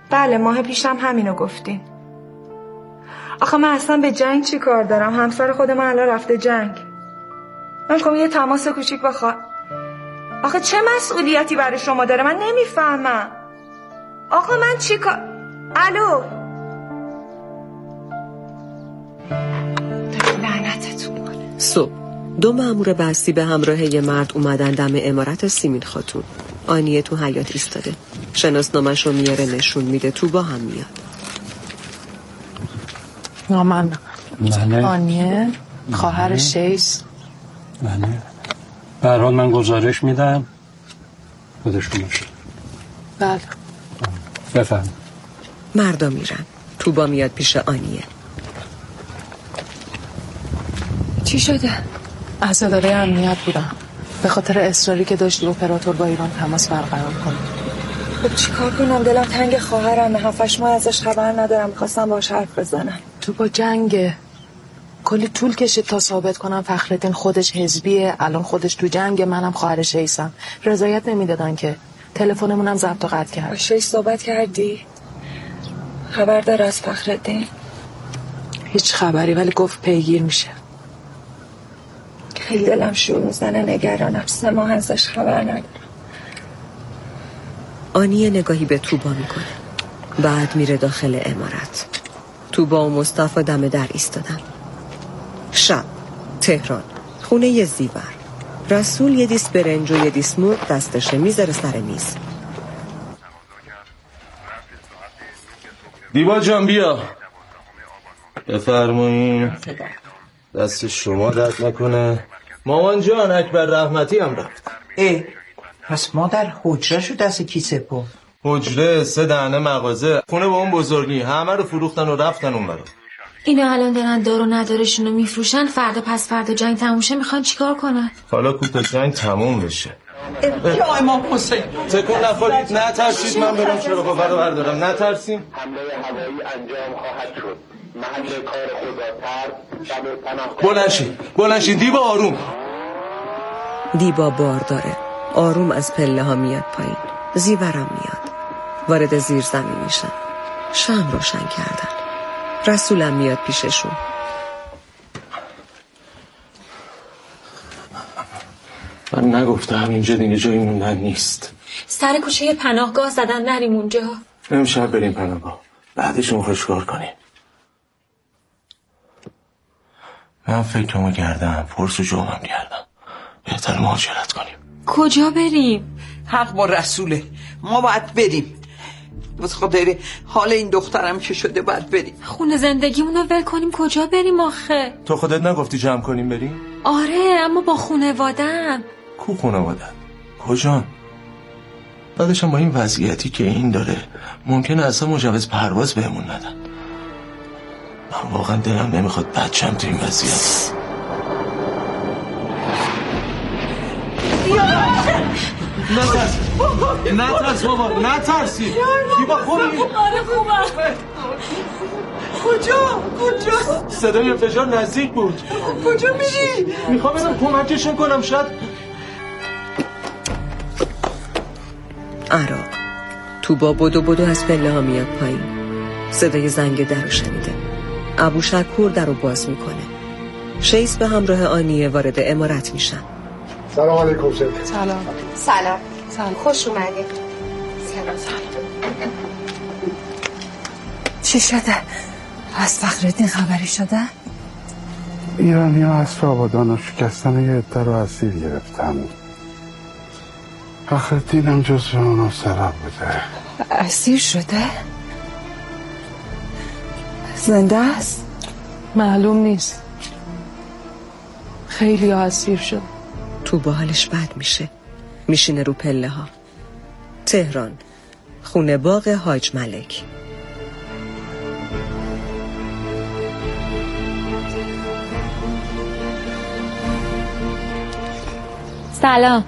بله ماه پیشم همینو گفتین. آخه من اصلا به جنگ چی کار دارم؟ همسر خود من الان رفته جنگ. من میخوام یه تماس کوچیک آخه چه مسئولیتی برای شما داره؟ من نمیفهمم. آقا من چی کار؟ الو لعنتتون کنه. صبح 2 مأمور بستی به همراه یه مرد اومدن دم عمارت سیمین خاتون. آنیه تو حیاط ایستاده. شناسنامه‌ش رو میاره نشون میده. تو با هم میاد. من آنیه خواهر شیس. بله. به هر حال من گزارش میدم خودشون باشه. بله. بفهم. مردا میرن. تو با میاد پیش آنیه. چی شده؟ از اداره امنیت بودم. به خاطر اصراری که داشت اپراتور با ایران تماس برقرار کنه. خب چیکار کنم؟ دلم تنگ خواهرمه. 7-8 ماه ازش خبر ندارم. می‌خواستم باهاش حرف بزنم. تو با جنگه. کلی طول کشید تا ثابت کنم فخرالدین خودش حزبیه. الان خودش تو جنگ، منم خواهر شیسم. رضایت نمیدادن که. تلفنمونم ضبط و قطع کرد. با شیس صحبت کردی؟ خبر داره از فخرالدین؟ هیچ خبری، ولی گفت پیگیر میشه. خیلی دلم شور میزنه. نگرانم. 3 ماه ازش خبر ندارم. آنیه نگاهی به توبا میکنه. بعد میره داخل عمارت. توبا و مصطفی دم در ایستادن. شب تهران، خونه زیور. رسول یه دیس برنج و یه دیس مرغ دستشه میذاره سر میز. دیبا جان بیا. بفرمایین. دست شما درد نکنه. مامان جان اکبر رحمتی هم رفت. پس مادر حجره شو دست کی سپرد؟ حجره 3 دانه مغازه خونه با اون بزرگی همه رو فروختن و رفتن اون برا. اینا الان دارن دار و ندارشونو میفروشن. فردا پس فردا جنگ تموم شه میخوان چیکار کنن؟ حالا کوتا جنگ تموم بشه. یا امام حسین تکون نخورید. نترسید. من برم چراغ رو بردارم. نترسیم. حمله هوایی انجام خواهد شد. محل کار خدا تر بلند شید. دیبا آروم. دیبا بار داره. آروم از پله ها میاد پایین. زیورم میاد. وارد زیر زمین میشن. شمع روشن کردن. رسولم میاد پیششون. من نگفتم اینجا دیگه جایی موندن نیست. سر کوچه پناهگاه زدن. نریم اونجا. امشب بریم پناهگاه. بعدشون خوشکار کنیم. من فکرمو کردم. پرس و جمعم کردم. بهتر مهاجرت کنیم. کجا بریم؟ حق با رسوله. ما باید بریم. بس خاطر حال این دخترم که شده باید بریم. خونه زندگیمونو ول کنیم. کجا بریم آخه؟ تو خودت نگفتی جمع کنیم بریم؟ آره اما با خونوادن. کو خونوادن؟ کجان؟ بعدش هم با این وضعیتی که این داره ممکنه اصلا مجوز پرواز بهمون ندن. من واقعا دلم نمیخواد بچم تو این وضعیت. نترس بابا. نترسی. دیبا خوبی؟ آره خوبم. کجا؟ صدای انفجار نزدیک بود. کجا میری؟ میخوام برم کمکشون کنم. شاید عراق. توبا بدو از پله ها میاد پایین. صدای زنگ در رو شنیده. ابو شکور در رو باز میکنه. شیس به همراه آنیه وارد عمارت میشن. سلام علیکم. سلام. خوش اومدید. سلام. چی شده؟ از فخرالدین خبری شده؟ ایرانی ها اسب آبادان و شکستن یه عده رو اسیر گرفتن. فخرالدین هم جزو اونا سبب بوده. اسیر شده؟ زنده است؟ معلوم نیست. خیلی ها اسیر شد. تو با حالش بد میشه. میشینه رو پله ها. تهران، خونه باغ حاج ملک. سلام.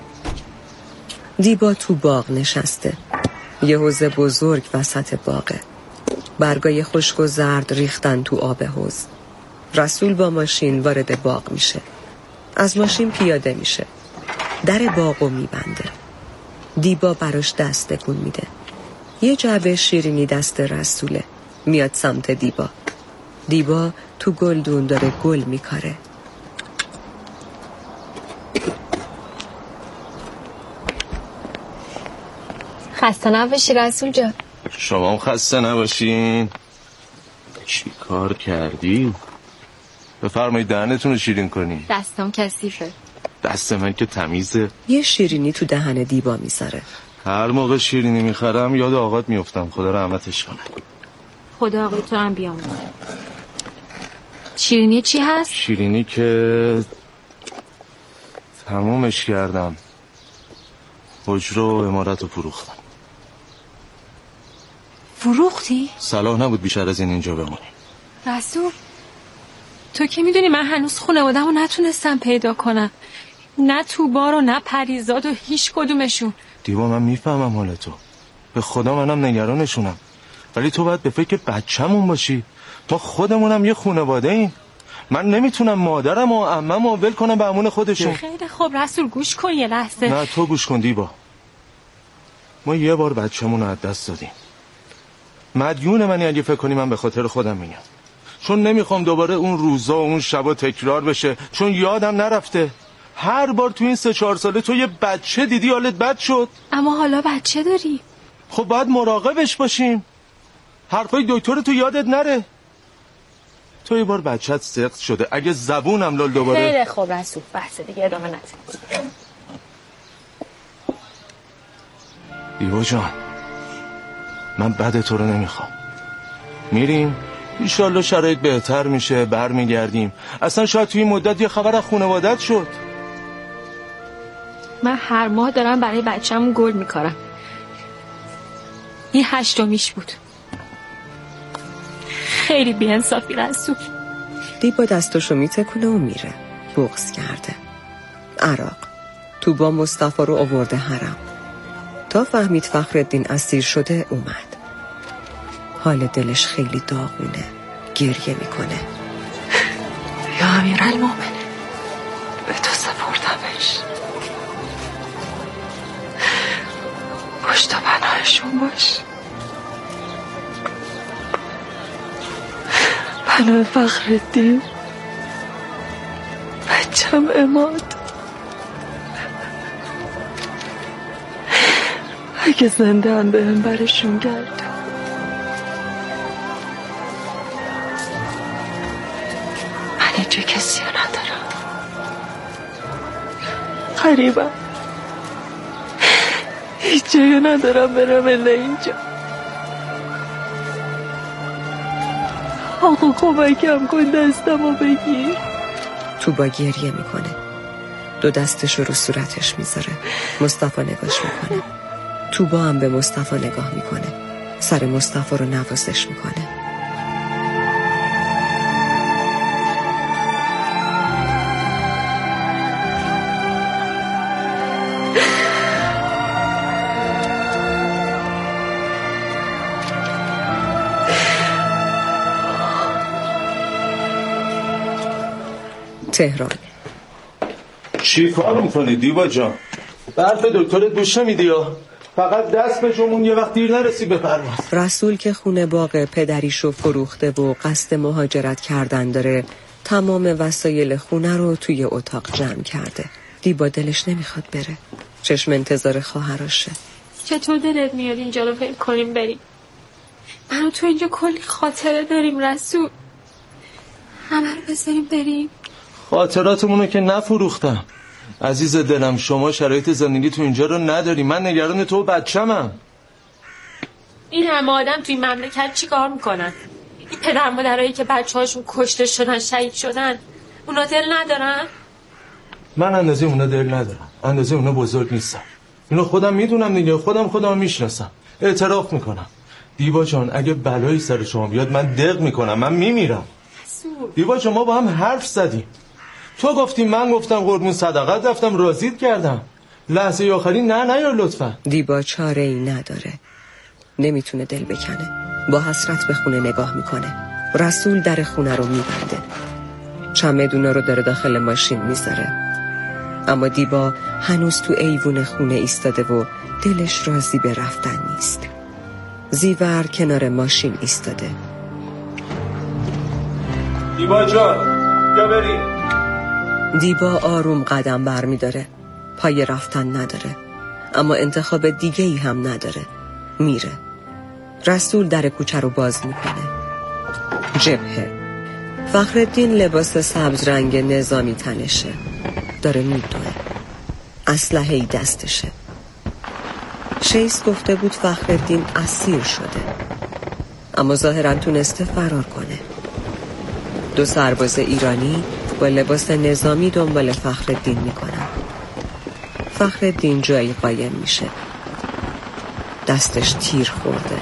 دیبا تو باغ نشسته. یه حوض بزرگ وسط باغه. برگای خشک و زرد ریختن تو آب حوض. رسول با ماشین وارد باغ میشه. از ماشین پیاده میشه. در باغو میبنده. دیبا براش دست تکون میده. یه جعبه شیرینی دست رسوله. میاد سمت دیبا. دیبا تو گلدون داره گل میکاره. خسته نباشی رسول جان. شما هم خسته نباشین. چی کار کردی؟ بفرمایید دهنتون رو شیرین کنی. دستم کثیفه. دست من که تمیزه. یه شیرینی تو دهن دیبا میذاره. هر موقع شیرینی میخرم یاد آقات میفتم. خدا رحمتش کنه. خدا آقای تو هم بیامونه. شیرینی چی هست؟ شیرینی که تمومش کردم. حجره و عمارت رو فروختم. فروختی؟ صلاح نبود بیشتر از اینجا بمونی. رسول تو که میدونی من هنوز خانواده‌مو نتونستم پیدا کنم. نه توبار و نه پریزاد و هیچ کدومشون. دیبا من میفهمم حال تو. به خدا منم نگرانشونم. ولی تو باید به فکر بچه‌مون باشی. ما خودمونم یه خانواده ایم. من نمیتونم مادرم و عمم ول کنم به امون خودشون. خیلی خوب رسول گوش کن یه لحظه. نه تو گوش کن دیبا. ما یه بار بچه‌مون رو از دست دادیم. مدیون منی اگه فکر کنی من به خاطر خودم میگم. چون نمیخوام دوباره اون روزا و اون شبا تکرار بشه. چون یادم نرفته هر بار تو این 3-4 ساله تو یه بچه دیدی حالت بد شد. اما حالا بچه داری. خب باید مراقبش باشیم. حرفای دکتر تو یادت نره. تو یه بار بچت سقط شده. اگه زبونم لال دوباره. خیلی خوب رسول بحث دیگه ادامه نده. دیوا جان من بد تو رو نمیخوام. میریم انشالله شرایط بهتر میشه برمیگردیم. اصلا شاید توی این مدت یه خبر از خانوادت شد. من هر ماه دارم برای بچه‌م گل میکارم. این 8میش بود. خیلی بی‌انصافی رسول. دیبا دستشو میتکونه و میره. بغض کرده. عراق توبا مصطفی رو آورده حرم. تا فهمید فخرالدین اسیر شده اومد. حال دلش خیلی داغونه. گریه میکنه. یا امیرالمومنین به تو سپردمش. پشت و پناهشون باش. پناه فخرالدین بچم عماد. اگه زنده هم بهم برشون گردون. من اینجا کسی ندارم. غریبم. هیچ جایی ندارم برم الا اینجا. آقا کمکم کن دستمو بگیر. توبا گریه میکنه. دو دستش رو صورتش میذاره. مصطفی نگاش میکنه. توبا هم به مصطفی نگاه میکنه. سر مصطفی رو نوازش میکنه. تهران. چی کار میکنی دیبا جان؟ برف دکترت گوش نمیدی یا؟ فقط دست به جمون یه وقت دیر نرسی به پرواز. رسول که خونه باغ پدریشو فروخته و قصد مهاجرت کردن داره تمام وسایل خونه رو توی اتاق جمع کرده. دیبا دلش نمیخواد بره. چشم انتظار خواهرشه. چطور دلت میاد اینجا رو فکر کنیم بریم؟ من و تو اینجا کلی خاطره داریم رسول. همه رو بذاریم بریم. خاطراتمونو که نفروختم عزیز دلم. شما شرایط زندگی تو اینجا رو نداری. من نگران تو و بچه‌مم. این همه آدم توی مملکت چی کار میکنن؟ این پدر مادرایی که بچه‌هاشون کشته شدن شهید شدن اونا دل ندارن؟ من اندازه اونا دل ندارم. اندازه اونا بزرگ نیستم. اینو خودم میدونم دیگه. خودم میشناسم. اعتراف میکنم. دیبا جان اگه بلایی سر شما بیاد من دق میکنم. من میمیرم. دیبا جان ما با هم حرف زدیم. تو گفتی من گفتم قربون صدقت رفتم راضیت کردم. لحظه آخری نه یا لطفا. دیبا چاره ای نداره. نمیتونه دل بکنه. با حسرت به خونه نگاه میکنه. رسول در خونه رو میبنده. چمدونا رو داره داخل ماشین میذاره. اما دیبا هنوز تو ایوون خونه ایستاده و دلش راضی به رفتن نیست. زیور کنار ماشین ایستاده. دیبا جان یا بریم. دیبا آروم قدم بر می داره. پای رفتن نداره، اما انتخاب دیگه ای هم نداره. میره. رسول در کوچه رو باز میکنه. جبهه. فخرالدین لباس سبز رنگ نظامی تنشه. داره میدوه. اسلحه‌ای دستشه. شیس گفته بود فخرالدین اسیر شده، اما ظاهراً تونسته فرار کنه. 2 سرباز ایرانی با لباس نظامی دنبال فخرالدین میکنن. فخرالدین جایی قایم میشه. دستش تیر خورده.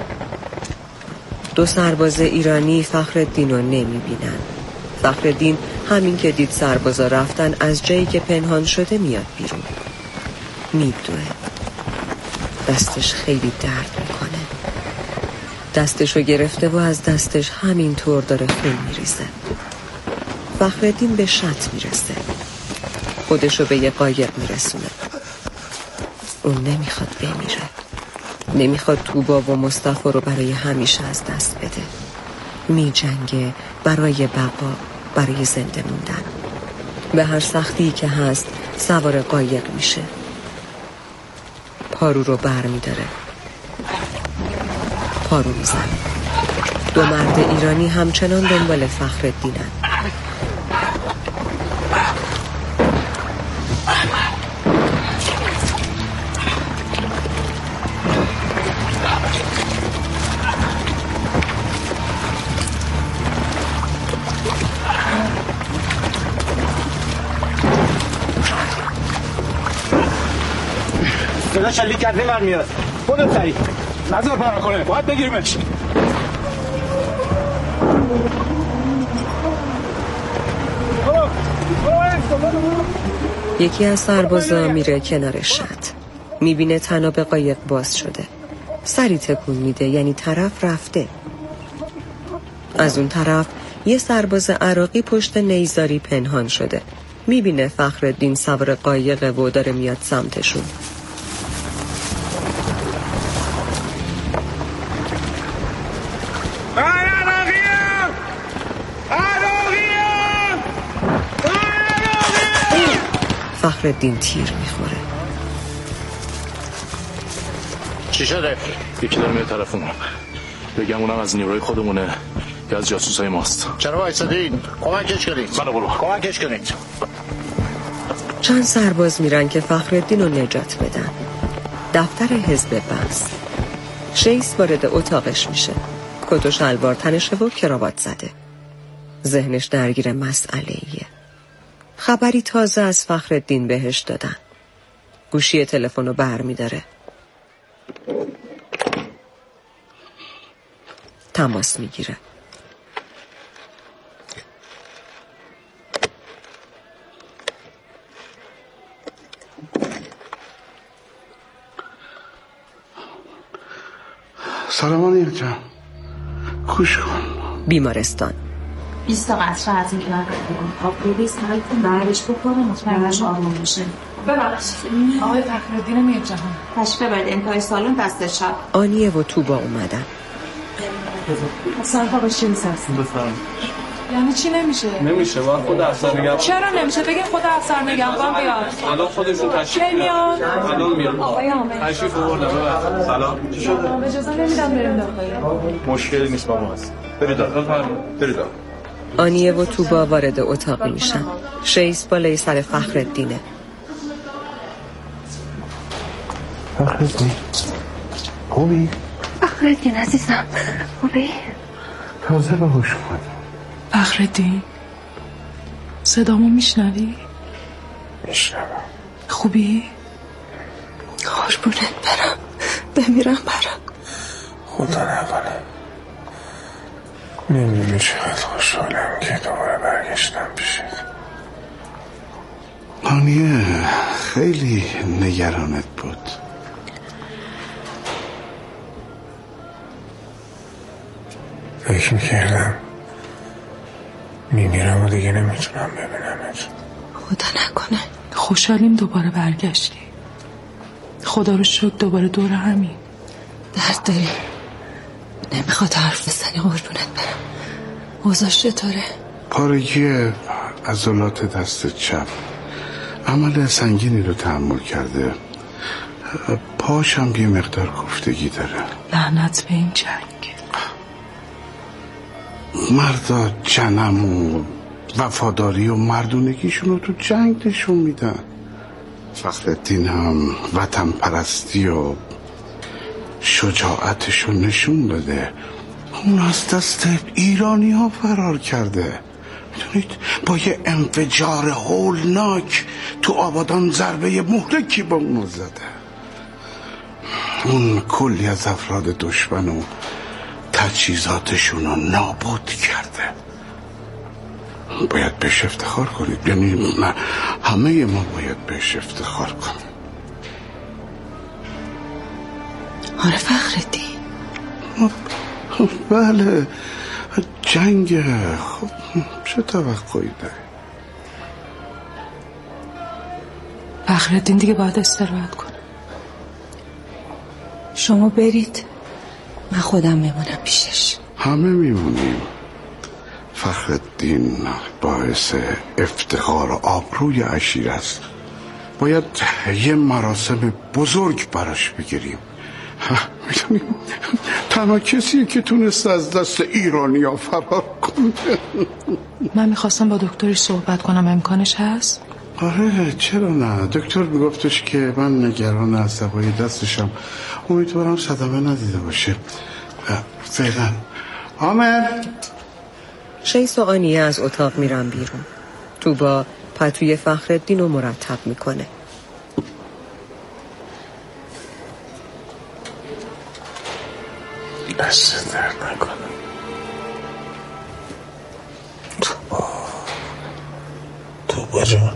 2 سرباز ایرانی فخرالدین رو نمیبینن. فخرالدین همین که دید سربازا رفتن از جایی که پنهان شده میاد بیرون. میدوه. دستش خیلی درد میکنه. دستشو گرفته و از دستش همینطور داره خون میریزه. فخرالدین به شط میرسه. خودشو به یه قایق میرسونه. اون نمیخواد بمیره. نمیخواد توبا و مصطفی رو برای همیشه از دست بده. میجنگه برای بقا، برای زنده موندن. به هر سختی که هست سوار قایق میشه. پارو رو بر میداره. پارو میزنه. 2 مرد ایرانی همچنان دنبال فخرالدینن. صدا شلیک کرده من میاد. خودت سریع نظر پرا کنه، باید بگیریمش. یکی از سربازا میره کنار شط. میبینه تناب قایق باز شده. سری تکون میده، یعنی طرف رفته. از اون طرف یه سرباز عراقی پشت نیزاری پنهان شده. میبینه فخرالدین سوار قایق و داره میاد سمتشون. فخرالدین تیر میخوره. چی شده؟ یکی داره میاد طرفمون. بگم اونم از نیروی خودمونه یا از جاسوسای ماست. چرا وایسادین؟ کمکش کنید. منو برو. کمکش کنید. چند سرباز میرن که فخرالدین رو نجات بدن. دفتر حزب بعث. شیس وارد اتاقش میشه. کت و شلوار تنشه و کراوات زده. ذهنش درگیر مسئله‌ایه. خبری تازه از فخرالدین بهش دادن. گوشی تلفن رو بر می‌داره. تماس میگیره. سلام آنیا جان، خوش کن. بیمارستان. 20 تا قطره از این کنار آب بریزی سعی کن برش بکنه مطمئنش آروم میشه. ببخشید آقای فخرالدین میرجهان تشریف ببرید انتهای سالن دست چپ. آنیه و توبا اومدن. سرفا باشین سرسین یعنی چی نمیشه؟ نمیشه، باید خود افسر نگم. چرا نمیشه؟ بگین خود افسر نگهبان بیاد. الان خودشون تشریف میاد. الان میاد. آقای حامد تشریف آوردم. ببخشید. سلام. چی شده؟ اجازه نمیدم بریم داخل. مشکلی نیست با ما هست. برید داخل. برید داخل. آنیه و توبا وارد اتاق میشن. شیس بالای سر فخرالدینه. فخرالدین خوبی؟ فخرالدین عزیزم خوبی؟ تازه به هوش اومدم. فخرالدین صدامو میشنوی؟ میشنوم. خوبی؟ قربونت برم، بمیرم برم. خدا نکنه. نمیدونی چقدر خوشحالم که دوباره برگشتم پیشت. آنیه خیلی نگرانت بود. فکر میکردم میمیرم و دیگه نمیتونم ببینمت. خدا نکنه. خوشحالیم دوباره برگشتی. خدا رو شکر دوباره دور همین. درد داری؟ نمیخواد حرف بزنی قربونت برم. اوضاع چطوره؟ پارگی عضلات دست چپ عمل سنگینی رو تحمل کرده، پاش هم یه مقدار کوفتگی داره. لعنت به این جنگ. مردا جنم و وفاداری و مردونگیشون رو تو جنگ نشون میدن. فخرالدین هم وطن پرستی و شجاعتشو نشون داده. اون از دست ایرانی ها فرار کرده. میدونید با یه انفجار هولناک تو آبادان ضربه مهلکی به اونو زده. اون کلی از افراد دشمن و تجهیزاتشون رو نابود کرده. باید بهش افتخار کنید، یعنی نه همه ما باید بهش افتخار کنیم. آره فخرالدین. بله جنگ. خب چه توقعی داری؟ فخرالدین دیگه باید استراحت کنه. شما برید، من خودم میمونم پیشش. همه میمونیم. فخرالدین باعث افتخار و آبروی عشیره است. باید یه مراسم بزرگ براش بگیریم. میدونیم تنها کسیه که تونست از دست ایرانی ها فرار کنه. من میخواستم با دکترش صحبت کنم، امکانش هست؟ آره چرا نه. دکتر میگفتش که من نگران عصبای دستشم، امیدوارم صدمه ندیده باشه. فعلا آمد. شیس و آنیه از اتاق میرن بیرون. توبا پتوی فخرالدین رو مرتب میکنه. دست درد نکنه. توبا جان،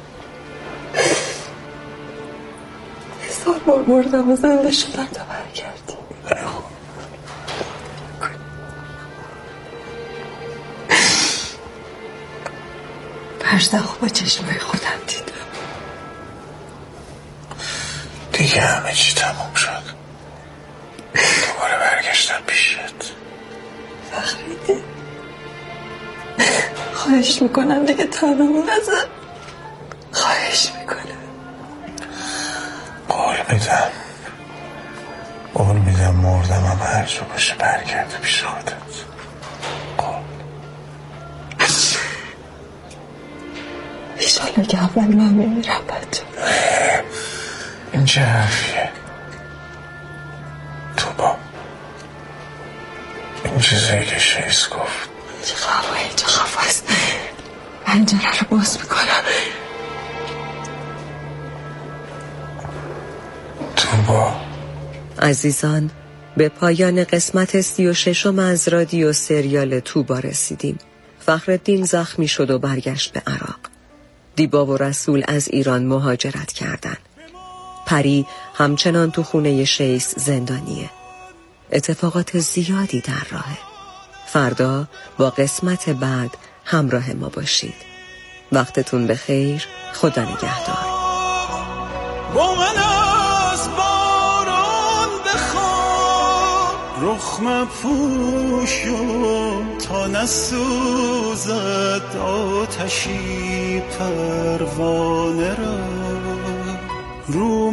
سال بار بردم و زنده شدم تا برگردی. برزخو با چشمای خودم دیدم. دیگه همه چی تموم شد. دوباره برگشتم پیشت. فخرالدین خواهش میکنم دیگه تنمو نزن. خواهش میکنم. قول میدم مردم هم هر جا باشه برگرده پیش خودت. ایشالله که اول من میمیرم بچه. این چه حرفیه توبا؟ این چیزایی که شیس گفت چه خواهی است. پنجره رو باز میکنم. توبا عزیزان، به پایان قسمت 36 از رادیو سریال توبا رسیدیم. فخرالدین زخمی شد و برگشت به عراق. دیبا و رسول از ایران مهاجرت کردند. پری همچنان تو خونه شیس زندانیه. اتفاقات زیادی در راهه. فردا با قسمت بعد همراه ما باشید. وقتتون بخیر. خدا نگهدار. با من از باران بخواب، رخ مپوشم تا نسوزد آتشی پروانه را. رو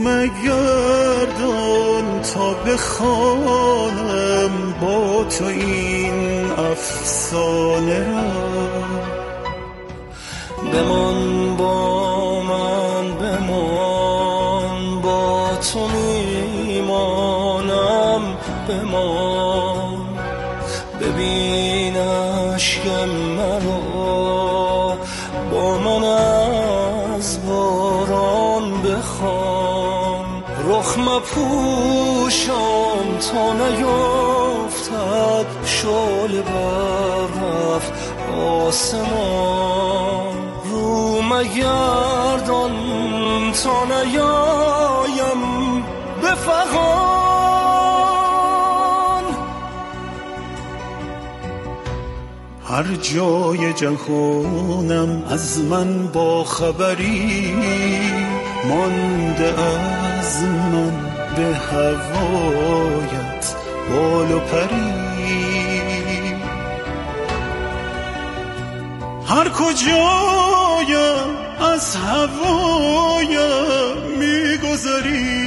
مگردان تا بخوانم با تو این افسانه را. بمان با من، بمان با تو میمانم. بمان ببین عشقم مرا، با من از باران بخوان. رخ مپوشم تا نیفتد شعله بر آسمان. رو مگردان تا نیایم به فغان. هر جای جهانم از من با خبری، مانده از من به هوایت بال و پری. هر کجایم از هوایم میگذری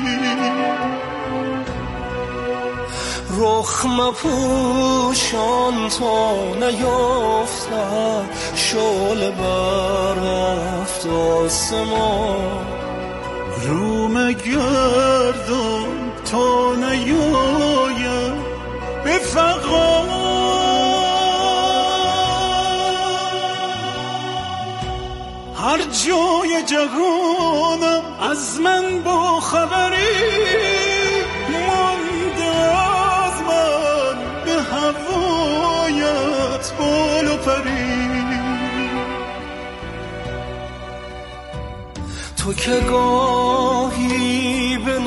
رخ مپوشان تا نیفتد شعله بر هفت آسمان رو مگردان تا نیایم به فغان هر جای جهانم از من با خبری مانده از من به هوایت بال و پری تو که گاهی به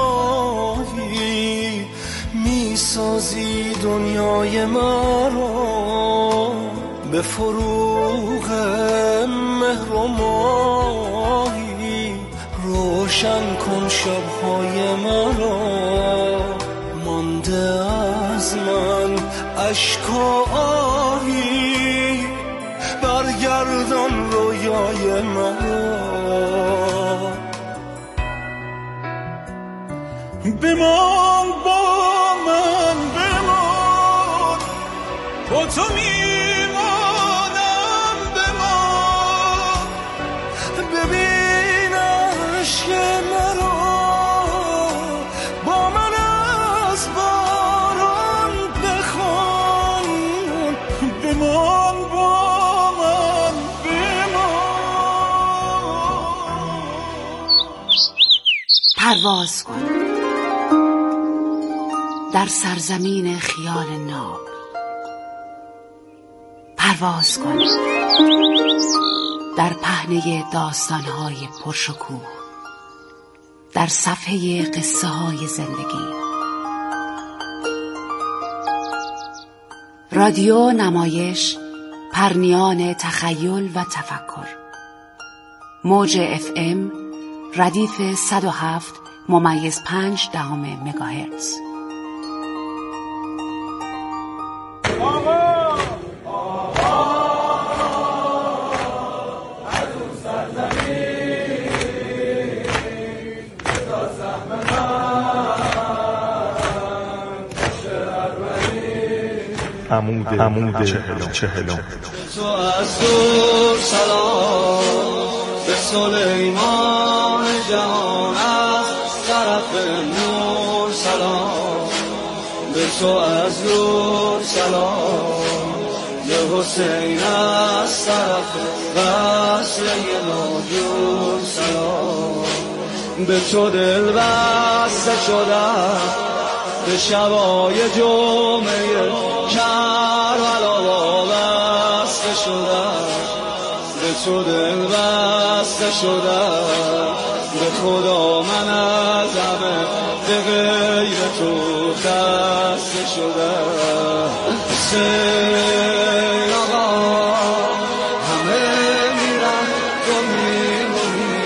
نگاهی میسازی دنیای مرا به فروغ مهر و ماهی روشن کن شبهای مرا مانده از من اشک و آهی برگردان رویای مرا بمان با من بمان با تو میمانم بمان ببین عشق مرا با من از باران بخوان بمان با من بمان پرواز کن در سرزمین خیال ناب پرواز کن در پهنه داستان‌های پرشکوه در صفحه قصه‌های زندگی رادیو نمایش پرنیان تخیل و تفکر موج FM ردیف 107.5 مگاهرتز عمود چهلم تو از دور سلام به سلیمان جهان از طرف نور سلام به تو از دور سلام به حسین از طرف وصله ناجور سلام به تو دل بسته شدم به شبای جمعه کربلا وابسته شدم به تو دل بسته شدم به خدا من از همه به غیر تو خسته شدم حسین آقا همه میرن تو میمونی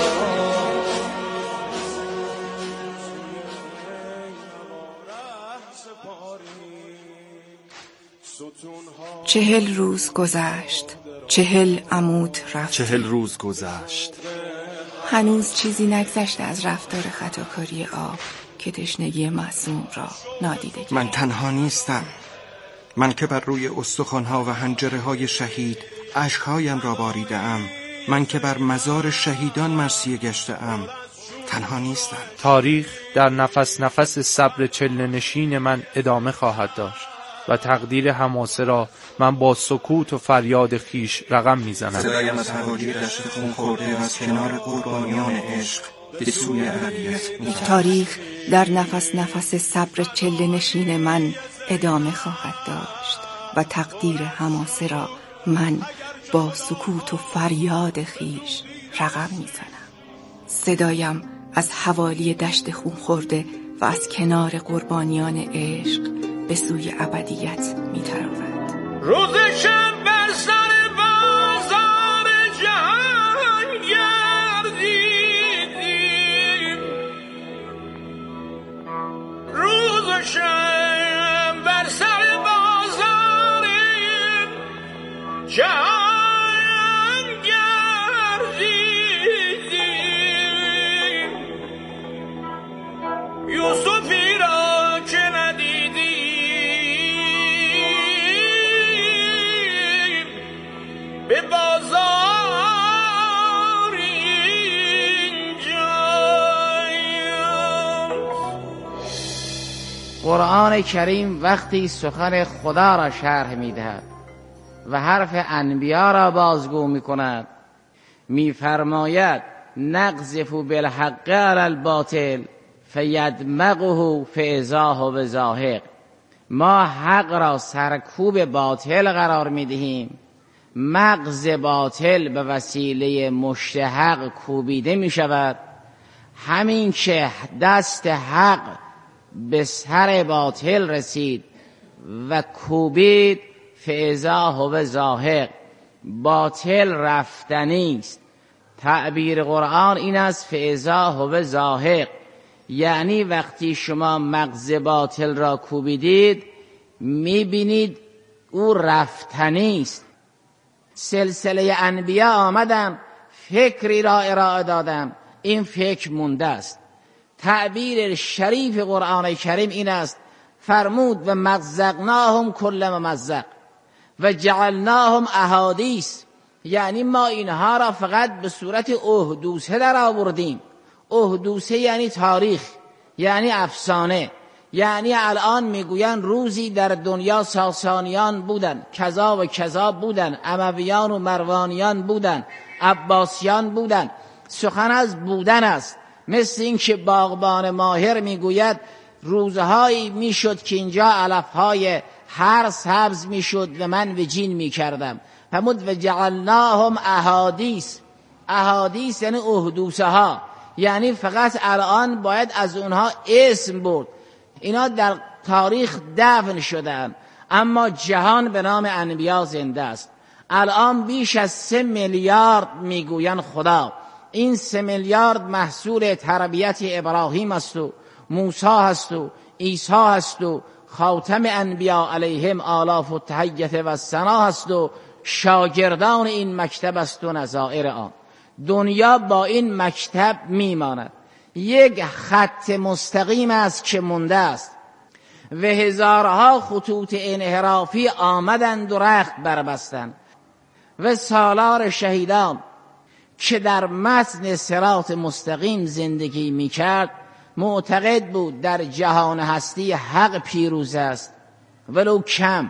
40 روز گذشت، 40 عمود رفت. 40 روز گذشت. هنوز چیزی نگذشته از رفتار خطاکاری آب که تشنگی معصوم را نادیده گرفت. من تنها نیستم. من که بر روی استخوان‌ها و حنجره‌های شهید اشک‌هایم را باریده‌ام. من که بر مزار شهیدان مرثیه گشته‌ام. تنها نیستم. تاریخ در نفس نفس صبر چله‌نشین من ادامه خواهد داشت و تقدیر حماسه را من با سکوت و فریاد خیش رقم میزنم. صدایم از حوالی دشت خون خورده و از کنار قربانیان عشق به سوی ابدیت می‌تابد. تاریخ در نفس نفس صبر چله‌نشین من ادامه خواهد داشت و تقدیر حماسه را من با سکوت و فریاد خیش رقم میزنم. صدایم از حوالی دشت خون خورده و از کنار قربانیان عشق به سوی ابدیت می‌تراود. روز شب بر سر بازار جهان گردیدیم، روز شب بر سر قرآن کریم وقتی سخن خدا را شرح می‌دهد و حرف انبیا را بازگو می‌کند، می‌فرماید نقذف بالحق علی الباطل فیدمغه فاذا هو زاهق. ما حق را سرکوب باطل قرار می‌دهیم، مغز باطل به وسیله مشت حق کوبیده می‌شود. همین که دست حق به سر باطل رسید و کوبید، فاذا هو زاهق، باطل رفتنی است. تعبیر قرآن این است فاذا هو زاهق، یعنی وقتی شما مغز باطل را کوبیدید میبینید او رفتنی است. سلسله انبیا آمدن فکری را ارائه دادن، این فکر مونده است. تعبیر شریف قرآن کریم این است، فرمود و مزقناهم کل ممزق و جعلناهم احادیث، یعنی ما اینها را فقط به صورت احدوثه در آوردیم. احدوثه یعنی تاریخ، یعنی افسانه، یعنی الان میگوین روزی در دنیا ساسانیان بودن، کذا و کذا بودن، امویان و مروانیان بودن، عباسیان بودن. سخن از بودن است. مثل این که باغبان ماهر میگوید روزهایی میشد که اینجا علفهای هر سبز میشد و من وجین میکردم. فرمود و جعلناهم احادیث. احادیث یعنی احدوثه ها، یعنی فقط الان باید از اونها اسم برد. اینا در تاریخ دفن شدن، اما جهان به نام انبیا زنده است. الان بیش از 3 میلیارد میگوین خدا. این 3 میلیارد محصول تربیت ابراهیم است و موسی است و عیسی است و خاتم انبیا علیهم آلاف و تحیت و ثنا است و شاگردان این مکتب است و نظائر آن. دنیا با این مکتب میماند. یک خط مستقیم است که مونده است و هزارها خطوط انحرافی آمدند و رخت بربستند و سالار شهیدان که در متن صراط مستقیم زندگی میکرد معتقد بود در جهان هستی حق پیروز است، ولو کم.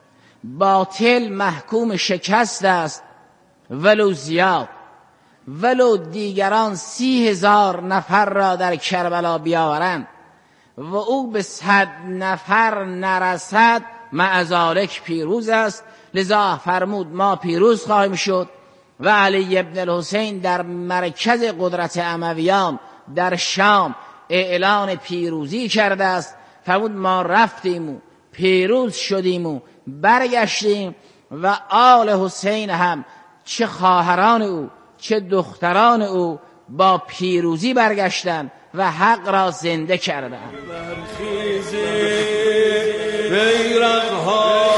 باطل محکوم شکست است، ولو زیاد. ولو دیگران 30,000 نفر را در کربلا بیاورند و او به 100 نفر نرسد، معذالک پیروز است. لذا فرمود ما پیروز خواهیم شد. و علی ابن الحسین در مرکز قدرت امویان در شام اعلان پیروزی کرده است. فرمود ما رفتیم و پیروز شدیم و برگشتیم و آل حسین هم، چه خواهران او چه دختران او، با پیروزی برگشتند و حق را زنده کردند. بیرق‌ها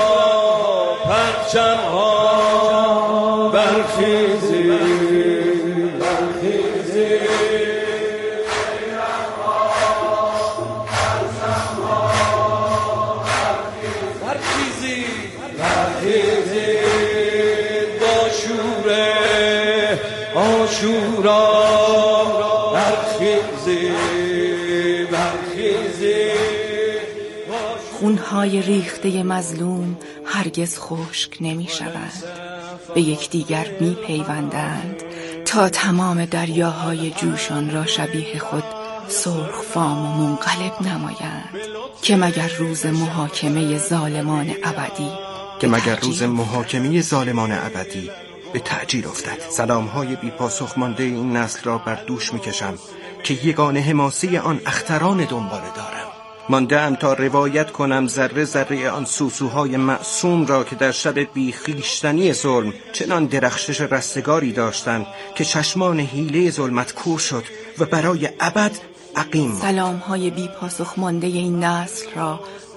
پرچم‌ها برخیزی برخیزی، بیرق‌ها پرچم‌ها برخیزی برخیزی، با شور عاشورا برخیزی برخیزی. خونهای ریخته مظلوم هرگز خشک نمی شوند، به یکدیگر می پیوندند تا تمام دریاهای جوشان را شبیه خود سرخ فام و منقلب نمایند. که مگر روز محاکمه ظالمان ابدی به تعجیل افتد. سلامهای بی پاسخ مانده این نسل را بر دوش می کشم که یگانه حماسه آن اختران دنباله دارم. مانده‌ام تا روایت کنم ذره ذره آن سوسوهای معصوم را که در شب بیخیشتنی ظلم چنان درخشش رستگاری داشتند که چشمان حیله ظلمت کور شد و برای ابد عقیم. سلامهای بی پاسخ مانده این نسل را